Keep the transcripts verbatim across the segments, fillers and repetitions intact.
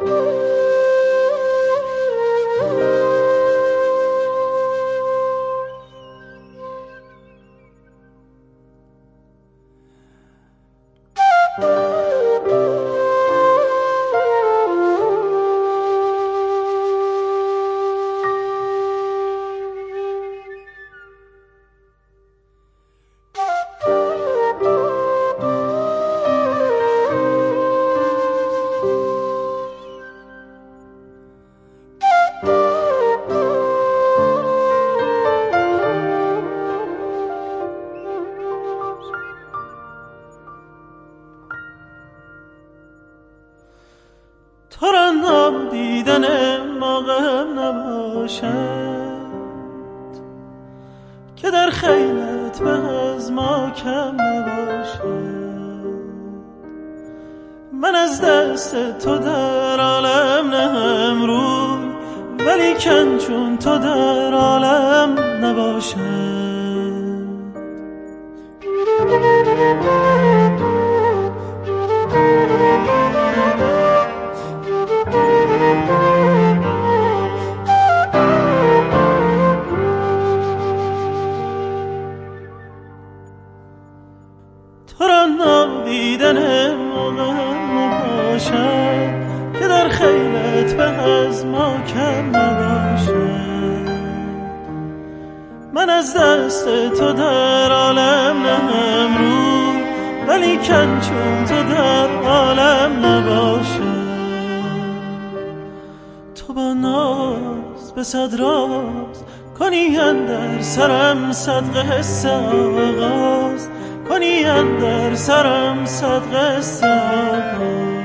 تو را نادیدن ما غم نباشد که در خیلت به از ما کم نباشد. من از دست تو در عالم نهم روی، ولی کن چون تو در عالم نباشد. تو را نادیدن موقع نباشد که در خیلت به از ما کم نباشد. من از دست تو در عالم نهم روی، ولی کن چون تو در عالم نباشد. تو با ناز به صد راز کنی اندر سرم صد قصه آغاز، کنی اندر سرم صد قصه آغاز.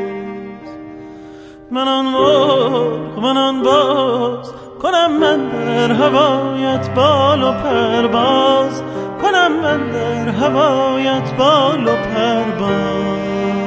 من آن مرغ من آن باز کنم من در هوایت بال و پرواز، کنم من در هوایت بال و پرواز.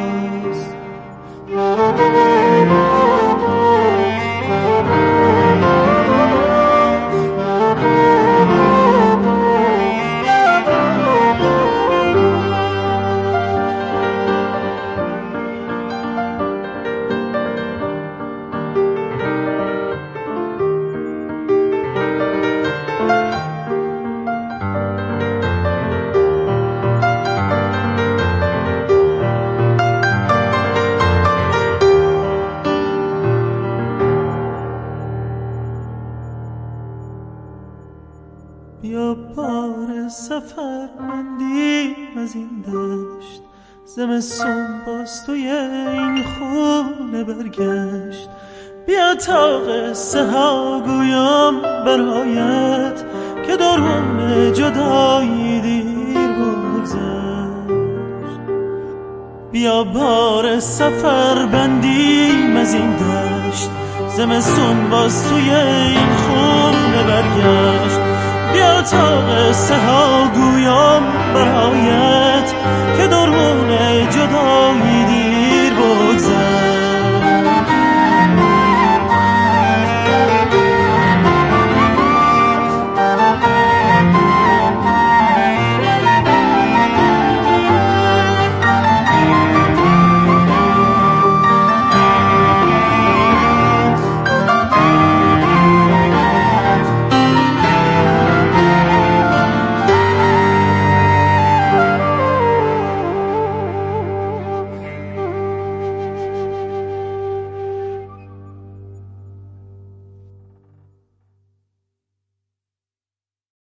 بیا بار سفر بندیم از این دشت، زمستون باز توی این خونه برگشت. بیا تا قصه ها گویم برایت که درون جدایی دیر بگذشت. بیا بار سفر بندیم از این دشت، زمستون باز توی این خونه برگشت. بیا تا قصه ها گویم برایت که درون جدایی